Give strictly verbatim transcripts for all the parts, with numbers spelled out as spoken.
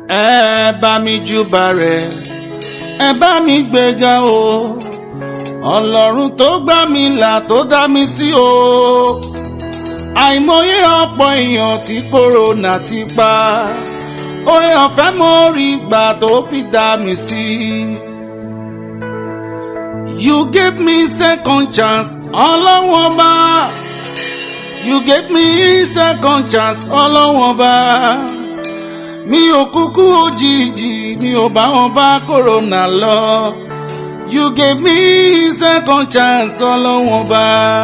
ẹ bá mi júbà rẹ̀, ẹ bá mi gbéga o, ọlọ́run tó gbà mí là tó dá mi sí o. Àìmọye ọ̀pọ̀ èèyàn tí kòrónà ti pa, oore ọ̀fẹ́ mo rí gbà tó fi dá mi sí. You gave me second chance, ọlọ́run ọba. You gave me second chance, ọlọ́run ọba. Mi ò kúkú òjijì, mi ò bá wọn bá kòrónà lọ. You gave me second chance, ọlọ́run ọba.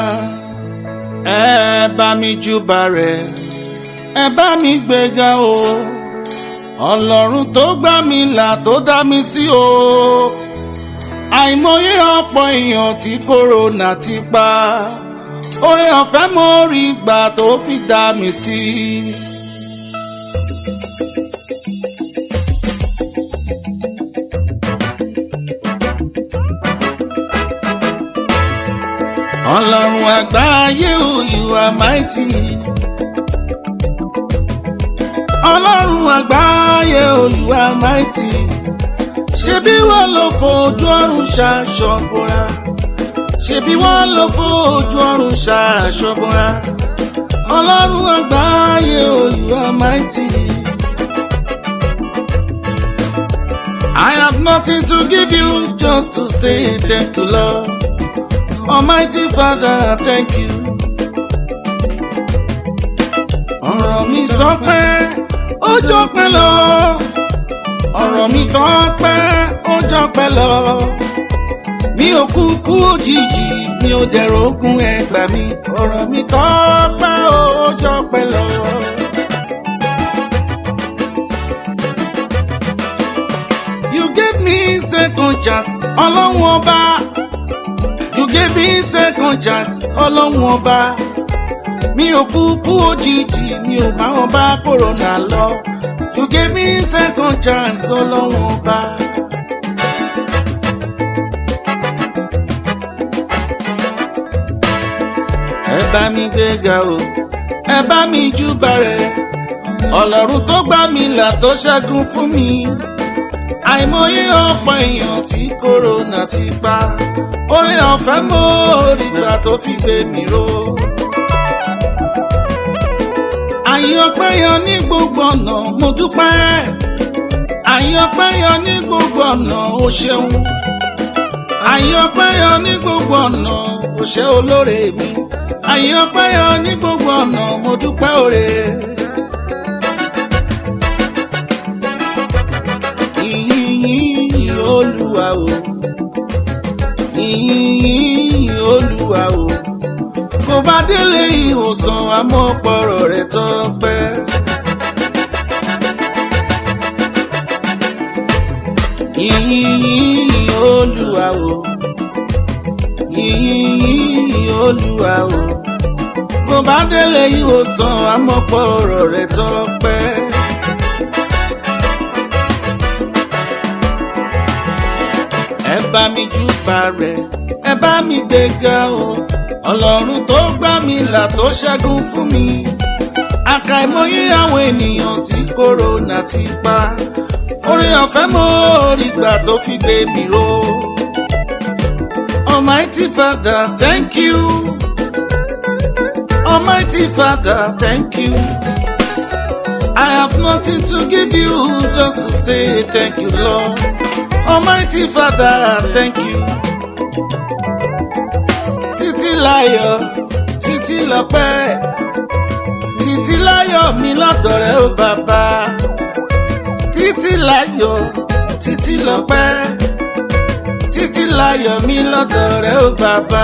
Ẹ bá mi júbà rẹ̀, ẹ bá mi gbéga o, ọlọ́run tó gbà mí là tó dá mi sí o. Àìmọye ọ̀pọ̀ èèyàn tí kòrónà ti pa, oore ọ̀fẹ́ mo rí gbà tó fi dá mi sí. Ọlọ́run àgbáyé o, you are mighty. Ọlọ́run àgbáyé o, you are mighty. Ṣebí wọ́n ló fojú ọ̀run ṣaṣọ bora, ṣebí wọ́n ló fojú ọ̀run ṣaṣọ bora. Ọlọ́run àgbáyé o, you are mighty. I have nothing to give you, just to say thank you, Lord. Almighty Father, thank you. Ọ̀rọ̀ mi tọ́pẹ́, ó jọpẹ́ lọ. Ọ̀rọ̀ mi tọ́pẹ́, ó jọpẹ́ lọ. Mi ò kúkú òjijì, mi ò dẹ̀rọ̀ ogun ẹgbà mi. Ọ̀rọ̀ mi tọ́pẹ́, ó jọpẹ́ lọ. You gave me second chance, ọlọ́run ọba. You gave me second chance, ọlọ́run ọba. Mi ò kúkú òjijì, mi ò bá wọn bá kòrónà lọ. You gave me second chance, ọlọ́run ọba. Ẹ bá mi gbéga o, ẹ bá mi júbà rẹ̀, ọlọ́run tó gbà mí là tó ṣẹ́gun fún mi. Àìmọye ọ̀pọ̀ èèyàn tí kòrónà ti pa, oore ọ̀fẹ́ mo rí gbà tó fi gbé mi ró. Àyìn ọpẹ́ yọ ní gbogbo ọ̀nà, mo dúpẹ́. Àyìn ọpẹ́ yọ ní gbogbo ọ̀nà, o ṣeun. Àyìn ọpẹ́ yọ ní gbogbo ọ̀nà, o ṣé olóore mi. Àyìn ọpẹ́ yọ ní gbogbo ọ̀nà, mo dúpẹ́ oore. Ìyìn Olúwa o, ìyìn Olúwa o. Mo bá délé ìwòsàn, àmọ́pọ̀rọ̀ rẹ̀ tọ́pẹ́. Ìyìn Olúwa o, ìyìn Olúwa o. Mo bá délé ìwòsàn, àmọ́pọ̀rọ̀ rẹ̀ tọ́pẹ́. Ẹ bá mi júbà rẹ̀, ẹ bá mi gbéga o, ọlọ́run tó gbà mí là tó ṣẹ́gun fún mi. Àkàìmọye àwọn ènìyàn tí kòrónà ti pa, oore ọ̀fẹ́ mo rí gbà tó fi gbé mi ró. Almighty Father, thank you. Almighty Father, thank you. I have nothing to give you, just to say thank you, Lord. Almighty Father, thank you. Títí láyọ̀, títí lọ́pẹ́, títí láyọ̀ mi lọ́dọ̀ rẹ o bàbá. Títí láyọ̀, títí lọ́pẹ́, títí láyọ̀ mi lọ́dọ̀ rẹ o bàbá.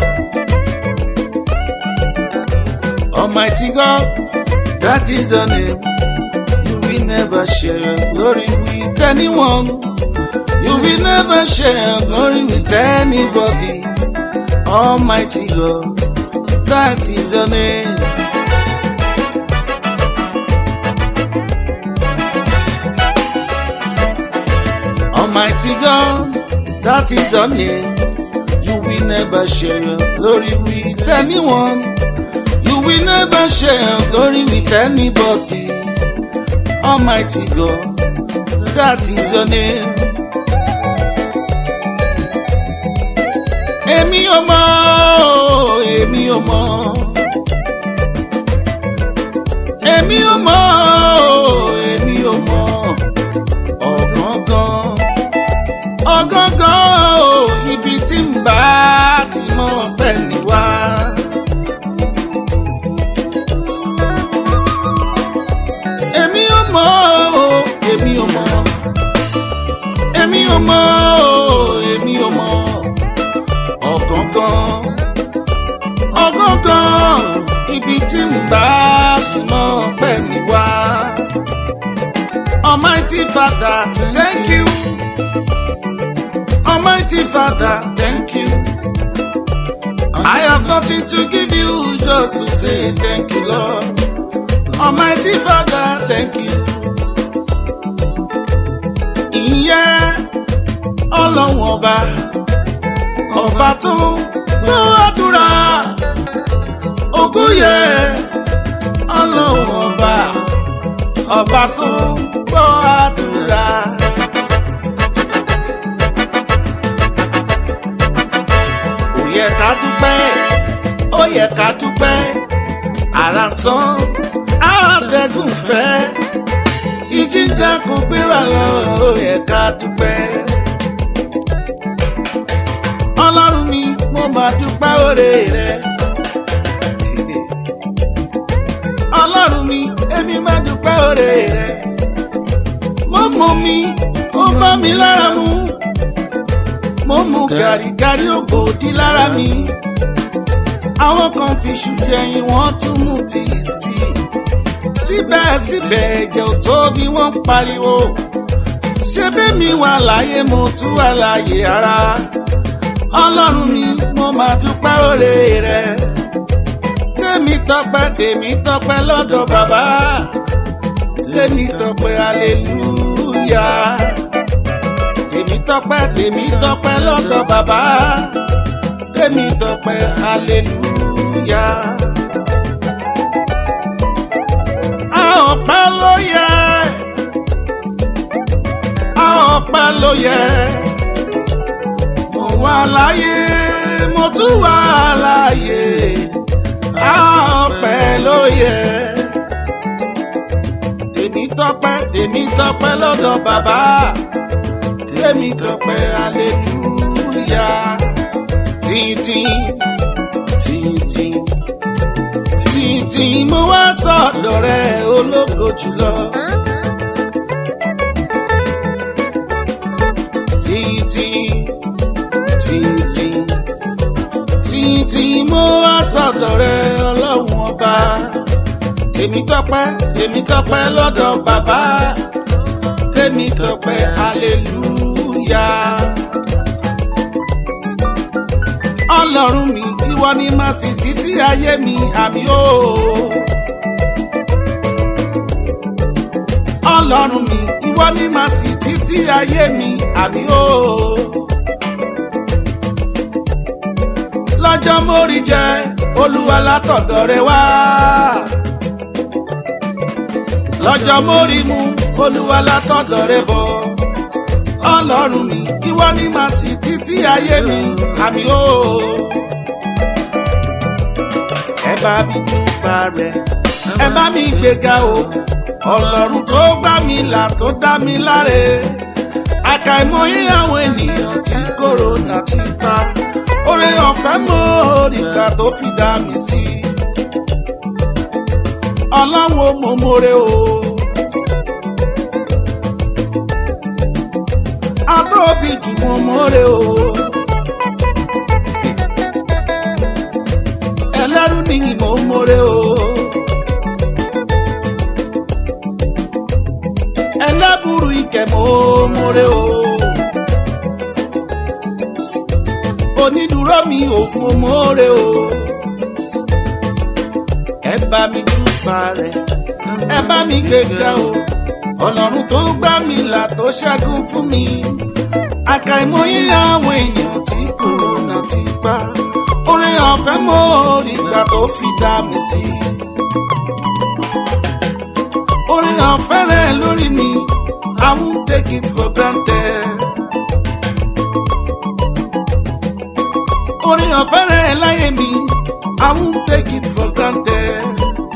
Almighty God, that is your name. You will never share your glory with anyone. You will never share your glory with anybody. Almighty God, that is your name. Almighty God, that is your name. You will never share your glory with anyone. You will never share your glory with anybody. Almighty God, that is your name. Èmi ò mọ̀, èmi ò mọ̀. Èmi ò mọ̀, èmi ò mọ̀. Ọ̀gángán, ọ̀gángán, ibi tí ń bá ti mọ̀ bẹ́ẹ̀ ni wá. Èmi ò mọ̀, èmi ò mọ̀. Èmi ò mọ̀, èmi ò mọ̀. Ọ̀gángán, ọ̀gángán, ibi tí ń bá ti mọ̀ bẹ́ẹ̀ ni wá. Almighty Father, thank you. Almighty Father, thank you. I have nothing to give you, just to say thank you, Lord. Almighty Father, thank you. Ìyẹn Ọlọ́run ọba, ọba tó gbọ́ àdúrà. Ògo yẹ Ọlọ́run ọba, ọba tó gbọ́ àdúrà. Ó yẹ ká dúpẹ́, ó yẹ ká dúpẹ́. Àrà sán, àádẹ́gùn fẹ́. Ìjìjà kò gbéra lọ, ó yẹ ká dúpẹ́. Ọlọ́run mi, mo máa dúpẹ́ oore rẹ. Ọlọ́run mi, èmi máa dúpẹ́ oore rẹ. Mo mú mi, ó bá mi lára mu. Mo mú gàrígàrí ògbòdì lára mi. Àwọn kan fi iṣu jẹyin, wọ́n tún mú tíì sí. Síbẹ̀síbẹ̀ ẹ̀jẹ̀ ò tó bí wọ́n ń pariwo. Ṣé bẹ́ẹ̀ mi wà láyé, mo tún wà láyé ara. Ọlọ́run mi, mo máa dúpẹ́ oore rẹ. Tèmi tọpẹ́, tèmi tọpẹ́ lọ́dọ̀ bàbá. Tèmi tọpẹ́ hallelujah. Tèmi tọpẹ́, tèmi tọpẹ́ lọ́dọ̀ bàbá. Tèmi tọpẹ́ hallelujah. A ọpẹ́ ló yẹ, a ọpẹ́ ló yẹ. Mo wà láyé, mo tún wà láyé. A ọpẹ́ ló yẹ. Tèmi tọpẹ́, tèmi tọpẹ́ lọ́dọ̀ bàbá. Tèmi tọpẹ́ hallelujah. Títí, títí, títí mo wá sọ́dọ̀ rẹ ológo jùlọ. Títí, títí, títí mo wá sọ́dọ̀ rẹ Ọlọ́run ọba. Tèmi tọpẹ́, tèmi tọpẹ́ lọ́dọ̀ bàbá. Tèmi tọpẹ́ hallelujah. Ọlọ́run mi, ìwọ ni màá sì títí ayé mi, àmì o. Ọlọ́run mi, ìwọ ni màá sì títí ayé mi, àmì o. Lọ́jọ́ mórí jẹ, Olúwa látọ̀dọ̀ rẹ wá. Lọ́jọ́ mórí mu, Olúwa látọ̀dọ̀ rẹ bọ̀. Ọlọ́run mi, ìwọ ni màá sì títí ayé mi, àmì o. Ẹ bá mi júbà rẹ̀, ẹ bá mi gbéga o. Ọlọ́run tó gbà mí là, tó dá mi láre. Àkàìmọye àwọn ènìyàn tí kòrónà ti pa. Oore ọ̀fẹ́ mo rígbà tó fi dá mi sí. Ọlọ́run mo more o. Atóbi jù mo more o. Ẹlẹ́rú ni mo more o. Ẹlẹ́bùrú ìkẹ́ mo more o. Onídùúró mi ò mo more o. Ẹ bá mi júbà rẹ̀, ẹ bá mi gbéga o. Ọlọ́run tó gbà mí là, tó ṣẹ́gun fún mi. Àkàìmọye àwọn èèyàn tí kòrónà ti pa. Oore ọ̀fẹ́ mo rígbà tó fi dá mi sí. Oore ọ̀fẹ́ rẹ̀ lórí mi, won't take it for granted. Orí ọ̀fẹ́ rẹ̀ láyé mi, I won't take it for granted.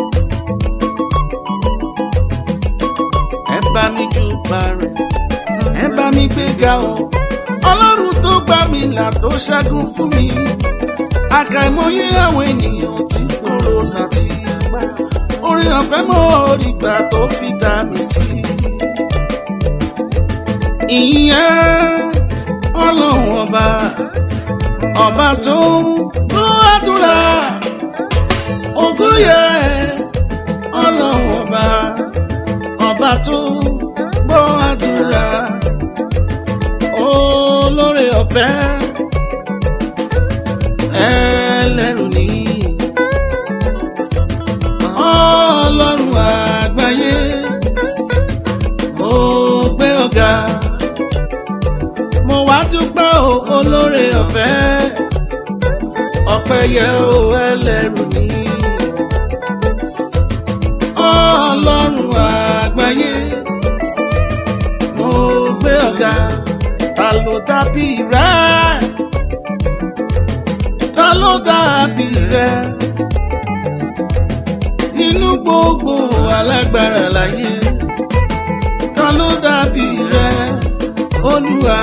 Ẹ bá mi júbà rẹ̀, ẹ bá mi gbéga o. Ọlọ́run tó gbà mí là tó ṣẹ́gun fún mi. Àkàìmọye àwọn ènìyàn tí kòrónà ti gbà. Orí ọ̀fẹ́ mo rí gbà tó fi dá mi sí. Ìyẹn Ọlọ́run ọba, ọba tó ń gbọ́ àdúrà. Ògo yẹ Ọlọ́run ọba, ọba tó ń gbọ́ àdúrà. Olóore ọ̀fẹ́ ẹlẹ́rù ni Ọlọ́run àgbáyé, mo gbé ọ̀gá, mo wá dúpẹ́ o olóore ọ̀fẹ́, ọpẹ́ yẹ o ẹlẹ́rù ni Ọlọ́run àgbáyé, mo gbé ọ̀gá. Ta ló dàbí rẹ̀? Ta ló dàbí rẹ̀? Nínú gbogbo alágbára láyé, ta ló dàbí rẹ̀? Olúwa.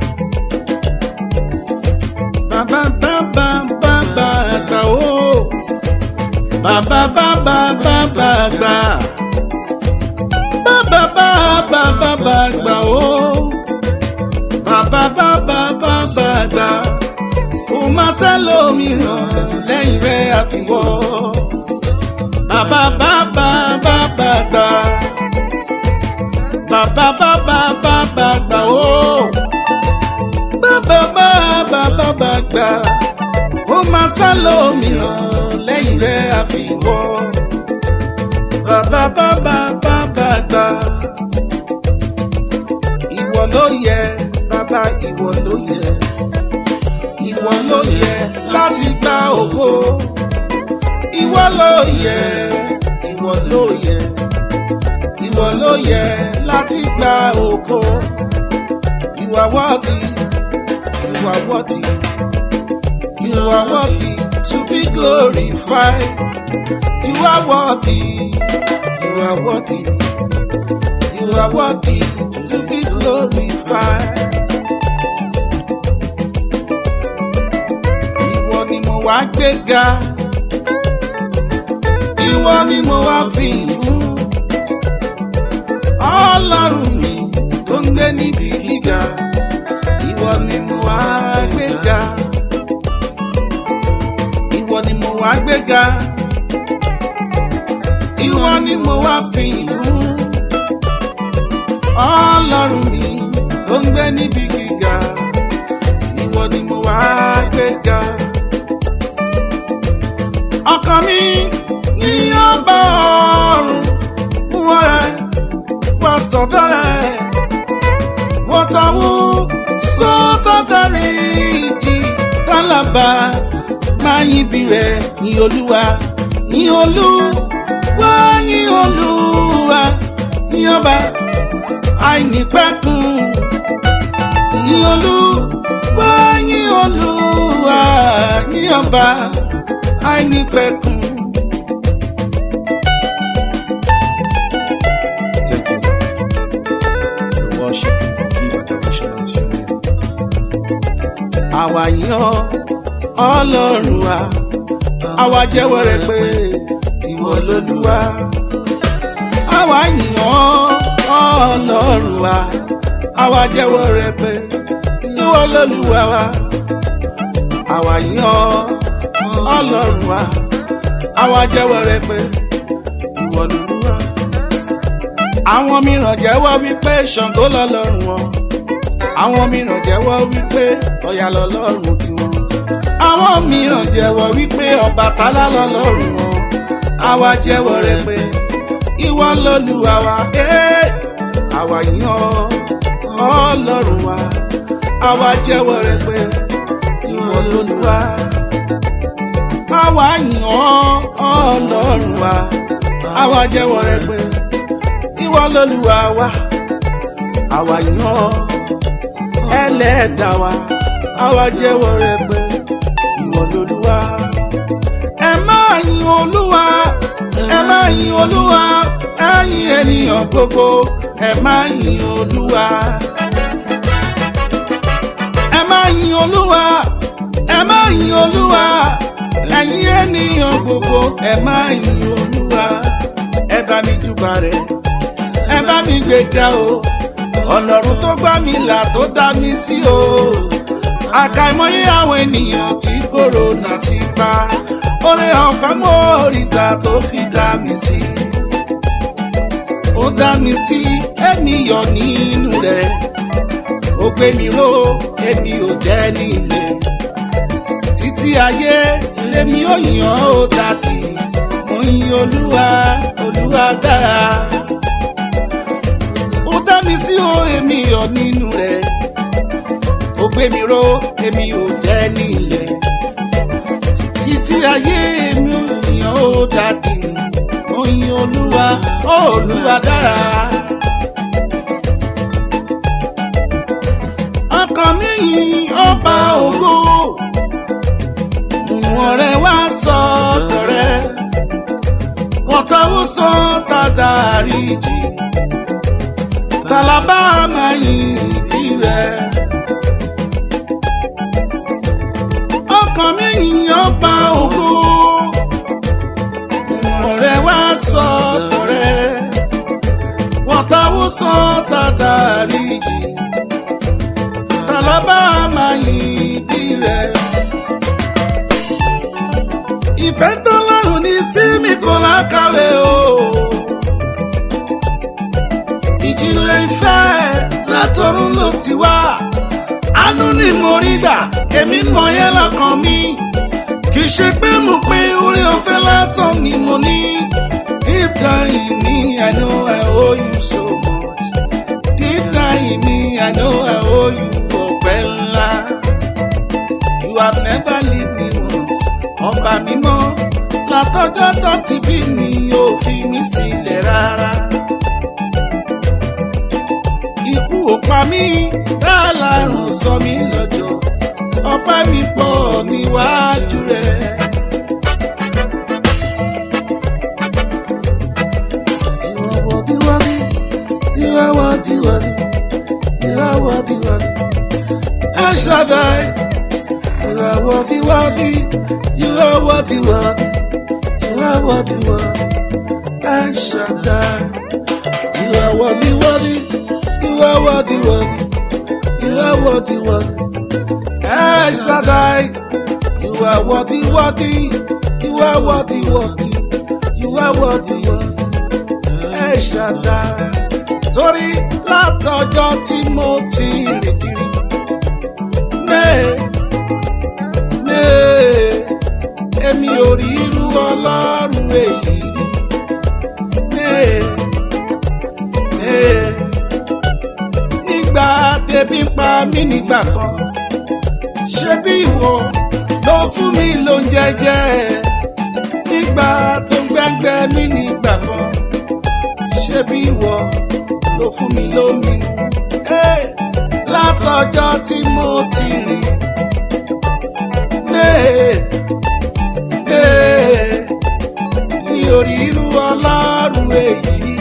Bàbá bàbá bàbá gbà ó, bàbá bàbá bàbá gbà, bàbá bàbá bàbá gbà ó. Bàbá bàbá bàbá gbà, kò máa sẹ́lòmíràn lẹ́yìn rẹ̀ àfiwọ́. Bàbá bàbá bàbá gbà, bàbá bàbá bàbá gbà ó. Bàbá bàbá bàbá gbà, kò máa sẹ́lòmíràn lẹ́yìn rẹ̀ àfiwọ́. Bàbá bàbá bàbá gbà, ìwọ ló yẹ. Bàbá ìwọ ló yẹ, ìwọ ló yẹ láti gba ògo. Ìwọ ló yẹ, ìwọ ló yẹ, ìwọ ló yẹ láti gba ògo. You are worthy, you are worthy, you are worthy to be glorified. You are worthy, you are worthy, you are worthy to be glorified. Wá gbéga, ìwọ ni mo wá fi fún. Ọlọ́run mi tó ń gbé níbi gíga, ìwọ ni mo wá gbéga, ìwọ ni mo wá gbéga, ìwọ ni mo wá fi fún. Ọlọ́run mi tó ń gbé níbi gíga, ìwọ ni mo wá gbéga. Ọkàn mi ní ọba ọ̀run, wọ́n rẹ̀ wọ́n sọ̀dọ̀ rẹ̀, wọ́n tàwọ́ sọ́tọ̀ dárí ìjì tálábà máa yíbi rẹ̀ ní Olúwa, ní Olúwa, ní Olúwa, ní ọba àìnípẹ̀kun, ní Olúwa, ní Olúwa, ní ọba àìnípẹ̀kun. Thank you, Lord. We worship you, we give adoration unto your name. Àwa yàn Ọlọ́run wa, àwa jẹ́wọ́ rẹ̀ pé ìwọ l'Olúwa. Àwa yàn Ọlọ́run wa, àwa jẹ́wọ́ rẹ̀ pé ìwọ l'Olúwa wa. Àwa yàn Ọlọ́run wa, àwa jẹ́wọ́ rẹ̀ pé ìwọ l'Olúwa. Àwọn mìíràn jẹ́wọ́ wípé Ṣàngó lọ́lọ́run wọn, àwọn mìíràn jẹ́wọ́ wípé Ọya lọ́lọ́run tiwọn, àwọn mìíràn jẹ́wọ́ wípé Ọbàtálá lọ́lọ́run wọn. Àwa jẹ́wọ́ rẹ̀ pé ìwọ l'Olúwa wa. Àwa yàn Ọlọ́run wa, àwa jẹ́wọ́ rẹ̀ pé ìwọ l'Olúwa. Àwa yàn Ọlọ́run wa, àwa jẹ́wọ́ rẹ̀ pé ìwọ l'Olúwa wa. àwa yan ẹlẹ́dàá wa àwa jẹ́wọ́ rẹ̀ pé ìwọ lolúwa. ẹ máa yin olúwa ẹ máa yin olúwa ẹ̀yin ènìyàn gbogbo ẹ máa yin olúwa. ẹ máa yin olúwa ẹ máa yin olúwa ẹ̀yin ènìyàn gbogbo ẹ máa yin olúwa. ẹ bá mi júbà rẹ̀ ẹ bá mi gbéga o ọlọ́run tó gbà mí là tó dá mi sí o. àkàìmọye àwọn ènìyàn tí kòrónà ti pa oore ọ̀fẹ́ mo rí gbà tó fi dá mi sí. ó dá mi sí ènìyàn nínú rẹ̀ ó gbé mi ró èmi ò dẹ́ nílẹ̀ títí ayé lèmi ò yàn ó dàbí mo yin olúwa olúwa dára. ó dá mi sí o èmi ò nínú rẹ̀ ó gbé mi ró èmi ò dẹ́ nílẹ̀ títí ayé mi ò yàn ó dàbí mo yin olúwa olúwa dára. ọkàn mi yin ọba ògo ọ̀rẹ́ wá sọ́dọ̀ rẹ̀ wọ́n tọ́wọ́ sọ tàdárí jì tàlàbà máa yin ìbí rẹ̀. ọkàn mi yin ọba ògo ọ̀rẹ́ wá sọ́dọ̀ rẹ̀ wọ́n tọ́wọ́ sọ tàdárí jì tàlàbà máa yin ìbí rẹ̀. ìfẹ́ tó lọ́rùn ní sí mi kò lákàwé o. ìjìnlẹ̀ ìfẹ́ látọ̀run ló ti wá. àánú ni mo rí gbà èmi mọ̀ yẹn lọ́kàn mi. kì í ṣe pé mo pé orí ọ̀fẹ́ lásán ni mo ní. deep down in me I know I owe you so much. deep down in me I know I owe you ọpẹ́ ńlá. you have never leave me once. ọba mímọ́ látọjọ́ tó ti bí mi ò fi mí sílẹ̀ rárá. ikú ò pa mí lálàrùn sọ mí lọ́jọ́ ọpẹ́ mi pọ̀ níwájú rẹ̀. ìràwọ̀ bí wọlé ìràwọ̀ bí wọlé ìràwọ̀ bí wọlé ẹ ṣàdáì ìràwọ̀ bí wọlé. You are what you are, you are what you are, El Shaddai. You are what you are, you are what you are, you are what you are, El Shaddai. You are what you are, you are what you are, you are what you are, El Shaddai. Torí látọjọ́ tí mo ti rìn kiri, mẹ́ẹ̀ mẹ́ẹ̀. èmi ò rí irú ọlọ́run èyí rí. nígbà tẹ́bí pa mí nígbà kan ṣé bí ìwọ ló fún mi lóúnjẹ jẹ. nígbà tó gbẹ́ngbẹ́ mi nígbà kan ṣé bí ìwọ ló fún mi lómi mu. látọjọ́ tí mo ti rìn. ní orí irú ọlọ́run èyí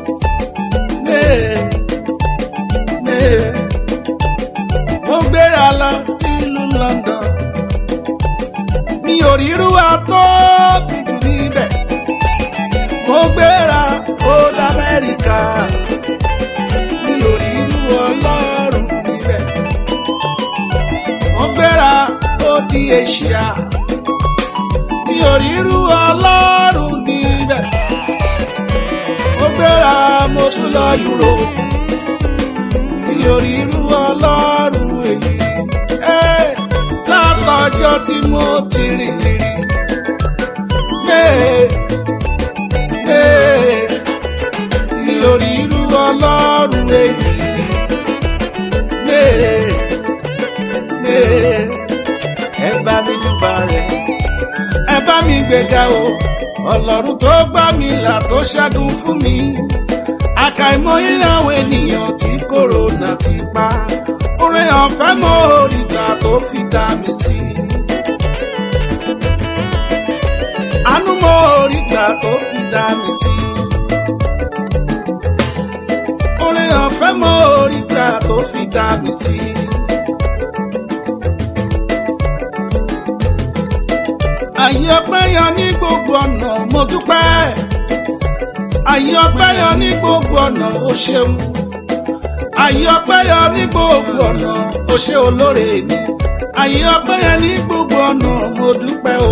mo gbéra lọ sílùú London ní orí irú àtọ́bí jù níbẹ̀. mo gbéra ó l'Amẹ́ríkà ní orí irú ọlọ́run níbẹ̀. mo gbéra ó di Asia ní orí irú ọlọ́run níbẹ̀. mo gbéra mo tún lọ Europe ní orí irú ọlọ́run èyí. látọjọ́ tí mo ti rìn rìn ní orí irú ọlọ́run èyí. ẹ bá mi júbà rẹ̀ ẹ bá mi gbéga o ọlọ́run tó gbà mí là tó ṣẹ́gun fún mi. àkàìmọye àwọn ènìyàn tí kòrónà ti pa oore ọ̀fẹ́ mo rí gbà tó fi dá mi sí. àánú mo rí gbà tó fi dá mi sí. oore ọ̀fẹ́ mo rí gbà tó fi dá mi sí. àyè ọpẹ́ yọ ní gbogbo ọ̀nà mo dúpẹ́. àyè ọpẹ́ yọ ní gbogbo ọ̀nà o ṣeun. àyè ọpẹ́ yọ ní gbogbo ọ̀nà o ṣe olóore mi. àyè ọpẹ́ yọ ní gbogbo ọ̀nà mo dúpẹ́ o.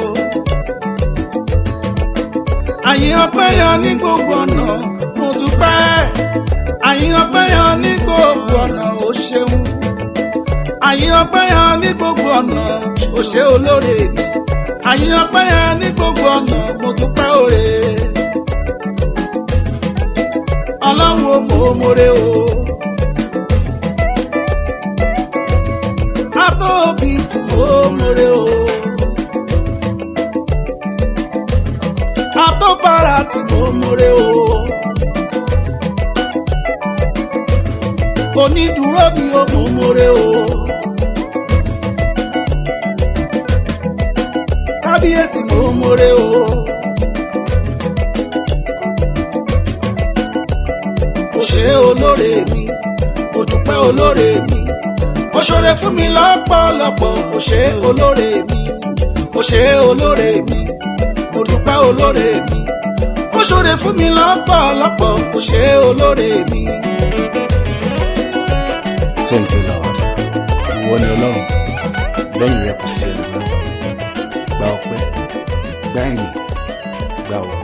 àyè ọpẹ́ yọ ní gbogbo ọ̀nà mo dúpẹ́. àyè ọpẹ́ yọ ní gbogbo ọ̀nà o ṣeun. àyè ọpẹ́ yọ ní gbogbo ọ̀nà o ṣe olóore mi. àyè ọpẹ́ yọ ní gbogbo ọ̀nà mo dúpẹ́ oore. ọlọ́run ó mọ̀ ó mọ̀re o. atóbi jù ó mọ̀re o. atóbára tí mo mọ̀re o. onídùúró mi ó mọ̀ mọ̀re o. kábíyèsí mo mọ̀re o. ṣe olóore mi mo dúpẹ́ olóore mi ó ṣoore fún mi lọ́pọ̀lọpọ̀ ó ṣe olóore mi ó ṣe olóore mi mo dúpẹ́ olóore mi ó ṣoore fún mi lọ́pọ̀lọpọ̀ ó ṣe olóore mi. Thank you, Lord. Ìwọ ni Ọlọ́run, lẹ́yìn rẹ kò sí ẹlòmíràn. Gba ọpẹ́, gba ìyìn, gba ògo.